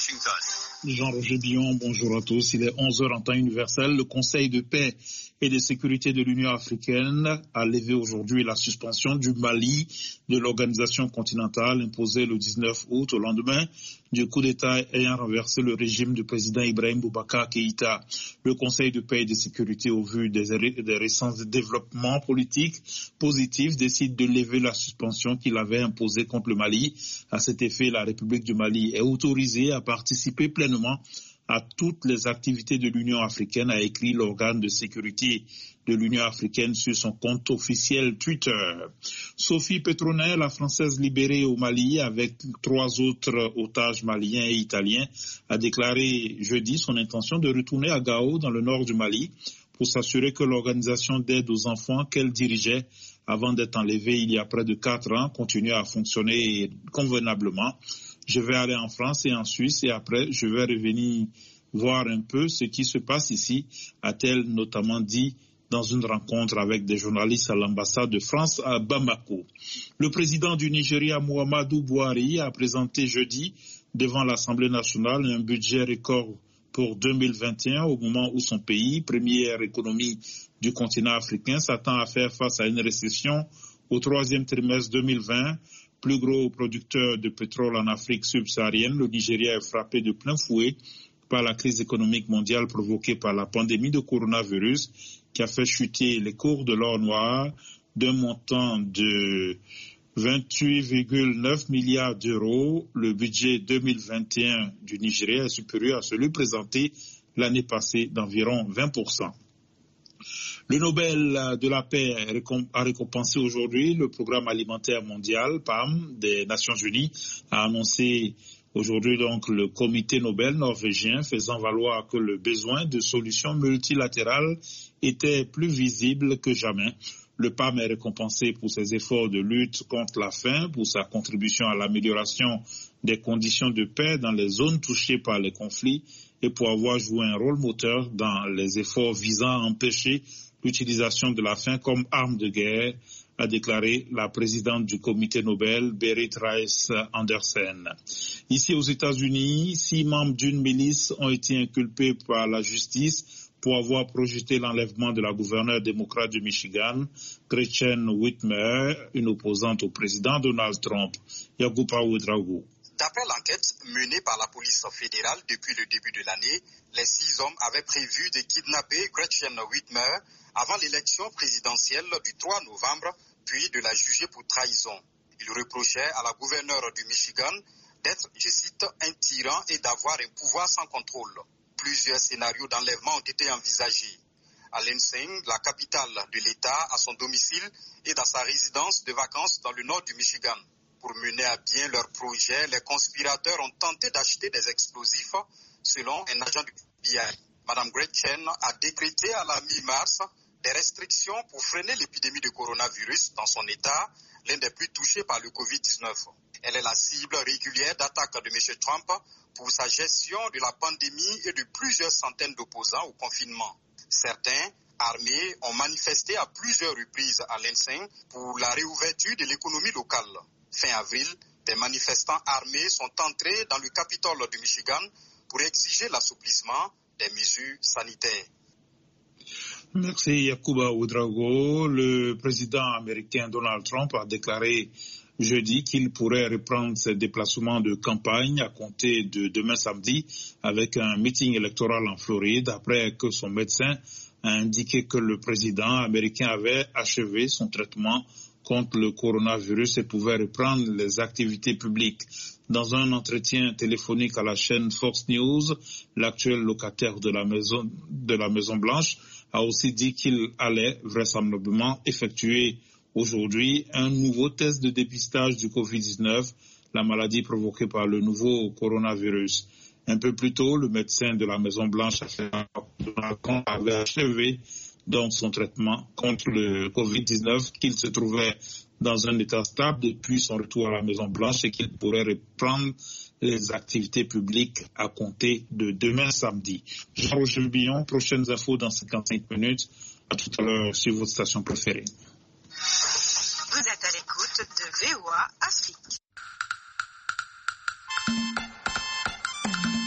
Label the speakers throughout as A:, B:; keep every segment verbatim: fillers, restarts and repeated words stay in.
A: Washington.
B: Jean-Roger Billon, bonjour à tous. Il est onze heures en temps universel. Le Conseil de paix et de sécurité de l'Union africaine a levé aujourd'hui la suspension du Mali de l'organisation continentale imposée le dix-neuf août au lendemain du coup d'État ayant renversé le régime du président Ibrahim Boubacar Keïta. Le Conseil de paix et de sécurité, au vu des, des récents développements politiques positifs, décide de lever la suspension qu'il avait imposée contre le Mali. À cet effet, la République du Mali est autorisée à participer pleinement à toutes les activités de l'Union africaine, a écrit l'organe de sécurité de l'Union africaine sur son compte officiel Twitter. Sophie Petronet, la Française libérée au Mali avec trois autres otages maliens et italiens, a déclaré jeudi son intention de retourner à Gao, dans le nord du Mali, pour s'assurer que l'organisation d'aide aux enfants qu'elle dirigeait avant d'être enlevée il y a près de quatre ans continue à fonctionner convenablement. Je vais aller en France et en Suisse et après je vais revenir voir un peu ce qui se passe ici, a-t-elle notamment dit dans une rencontre avec des journalistes à l'ambassade de France à Bamako. Le président du Nigeria, Muhammadu Buhari, a présenté jeudi devant l'Assemblée nationale un budget record pour deux mille vingt et un, au moment où son pays, première économie du continent africain, s'attend à faire face à une récession au troisième trimestre deux mille vingt. Plus gros producteur de pétrole en Afrique subsaharienne, le Nigeria est frappé de plein fouet par la crise économique mondiale provoquée par la pandémie de coronavirus qui a fait chuter les cours de l'or noir d'un montant de vingt-huit virgule neuf milliards d'euros. Le budget deux mille vingt et un du Nigeria est supérieur à celui présenté l'année passée d'environ vingt pour cent. Le Nobel de la paix a récompensé aujourd'hui le programme alimentaire mondial, P A M, des Nations Unies, a annoncé aujourd'hui donc le comité Nobel norvégien, faisant valoir que le besoin de solutions multilatérales était plus visible que jamais. Le P A M est récompensé pour ses efforts de lutte contre la faim, pour sa contribution à l'amélioration des conditions de paix dans les zones touchées par les conflits et pour avoir joué un rôle moteur dans les efforts visant à empêcher l'utilisation de la faim comme arme de guerre, a déclaré la présidente du comité Nobel, Berit Reiss-Andersen. Ici aux États-Unis, six membres d'une milice ont été inculpés par la justice pour avoir projeté l'enlèvement de la gouverneure démocrate du Michigan, Gretchen Whitmer, une opposante au président Donald Trump. Yagoupa Ouedraogo.
C: D'après l'enquête menée par la police fédérale depuis le début de l'année, les six hommes avaient prévu de kidnapper Gretchen Whitmer avant l'élection présidentielle du trois novembre, puis de la juger pour trahison. Ils reprochaient à la gouverneure du Michigan d'être, je cite, un tyran et d'avoir un pouvoir sans contrôle. Plusieurs scénarios d'enlèvement ont été envisagés. À Lansing, la capitale de l'État, à son domicile et dans sa résidence de vacances dans le nord du Michigan. Pour mener à bien leur projet, les conspirateurs ont tenté d'acheter des explosifs selon un agent du F B I. Madame Gretchen a décrété à la mi-mars des restrictions pour freiner l'épidémie de coronavirus dans son État, l'un des plus touchés par le covid dix-neuf. Elle est la cible régulière d'attaques de M. Trump pour sa gestion de la pandémie et de plusieurs centaines d'opposants au confinement. Certains, armés, ont manifesté à plusieurs reprises à Lansing pour la réouverture de l'économie locale. Fin avril, des manifestants armés sont entrés dans le Capitole du Michigan pour exiger l'assouplissement des mesures sanitaires.
B: Merci Yacouba Ouedraogo. Le président américain Donald Trump a déclaré jeudi qu'il pourrait reprendre ses déplacements de campagne à compter de demain samedi avec un meeting électoral en Floride après que son médecin a indiqué que le président américain avait achevé son traitement contre le coronavirus et pouvait reprendre les activités publiques. Dans un entretien téléphonique à la chaîne Fox News, l'actuel locataire de la maison, de la Maison Blanche a aussi dit qu'il allait vraisemblablement effectuer aujourd'hui un nouveau test de dépistage du covid dix-neuf, la maladie provoquée par le nouveau coronavirus. Un peu plus tôt, le médecin de la Maison Blanche avait achevé donc son traitement contre le covid dix-neuf, qu'il se trouvait dans un état stable depuis son retour à la Maison Blanche et qu'il pourrait reprendre les activités publiques à compter de demain samedi. Jean-Roger Billon, prochaines infos dans cinquante-cinq minutes. À tout à l'heure sur votre station préférée.
D: Vous êtes à l'écoute de V O A Afrique.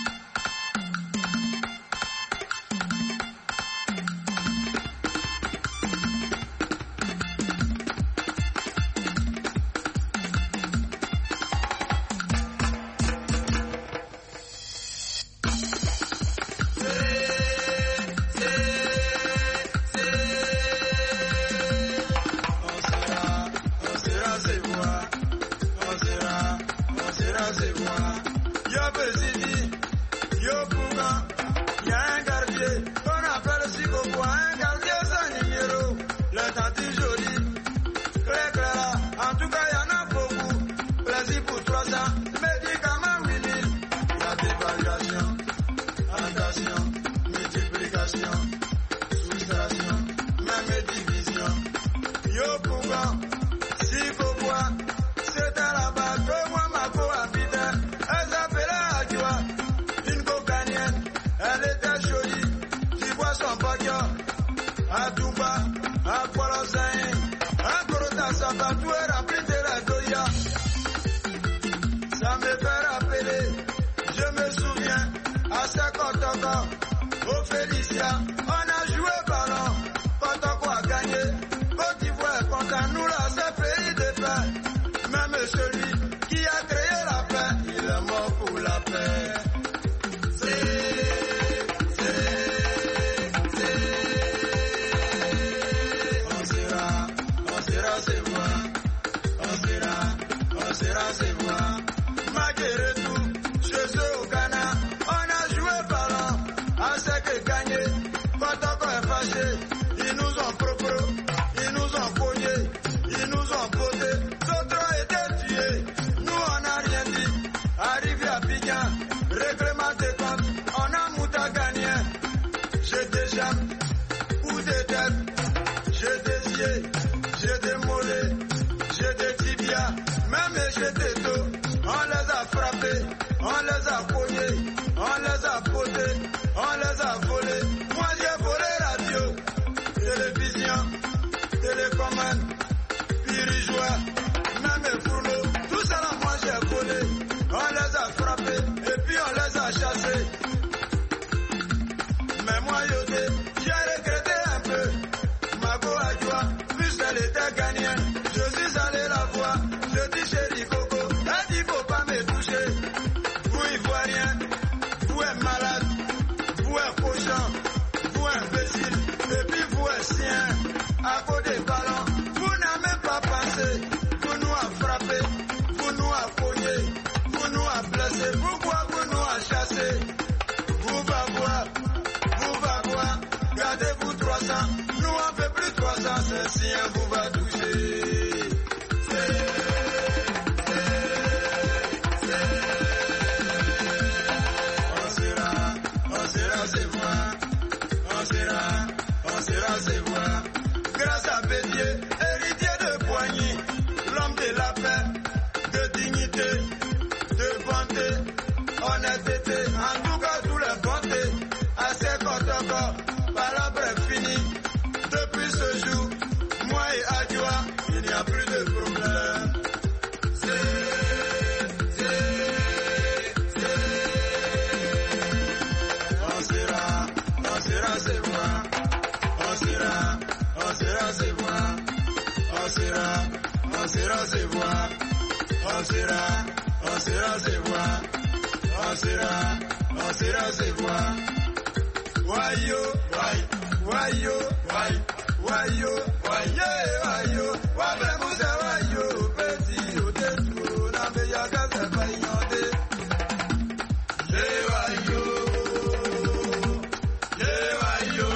A: quand tout est rempli de la doya. Ça me fait rappeler, je me souviens, à Sekotoko, au Félicia, on a joué ballon, Kotoko a gagné, Côte d'Ivoire est content, nous là c'est pays de paix. Même celui qui a créé la paix, il est mort pour la paix. C'est moi, malgré tout, chez eux au Ghana, on a joué ballon, à ce que gagné, Kotoko est fâché, ils nous ont propre, ils nous ont cogné, ils nous ont posé, d'autres ont été tués, nous on n'a rien dit, arrivé à Bignan, règlement des comptes, on a mouta gagné, j'ai des jambes, ou des têtes, j'ai des yeux, j'ai des mollets, j'ai des tibias, même j'ai des dos, on les a frappés, on les a cognés, on les a posés, on les a volés. Moi j'ai volé radio, télévision, télécommande, pirigeois, même fourneau, tout ça là moi j'ai volé, on les a frappés et puis on les a chassés. Mais moi Yodé, j'ai regretté un peu, Mago Adjoa, plus elle était gagnante, je suis allé la voir. Je dis chérie Coco, elle dit faut pas me toucher. Vous Ivoirien, vous êtes malade, vous êtes cochon, vous imbécile, et puis vous êtes sien. À côté des ballons, vous n'avez même pas pensé. Vous nous a frappé, vous nous a cogné, vous nous a blessé. Pourquoi vous nous a chassé? Vous va voir, vous va voir, gardez-vous trois cents. Nous on fait plus trois cents, c'est sien, vous va toucher. Grâce à Bédier, héritier de Poigny, l'homme de la paix, de dignité, de bonté, honnêteté, en tout cas tous les bontés, à Sekotoko, palabre est finie. Depuis ce jour, moi et Adjoa, il n'y a plus de problème. On sera, on sera, c'est moi. On sera, on sera, c'est moi. On sera, on sera, c'est moi. On sera, on sera, c'est moi. On sera, on sera, c'est moi. Wayo, way, wayo, way, wayo, waye, wayo, wabe musa wayo, petit au détour, na me yaga se baignoter. Hey wayo, hey wayo.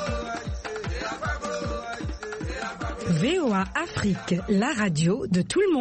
E: V O A Afrique, la radio de tout le monde.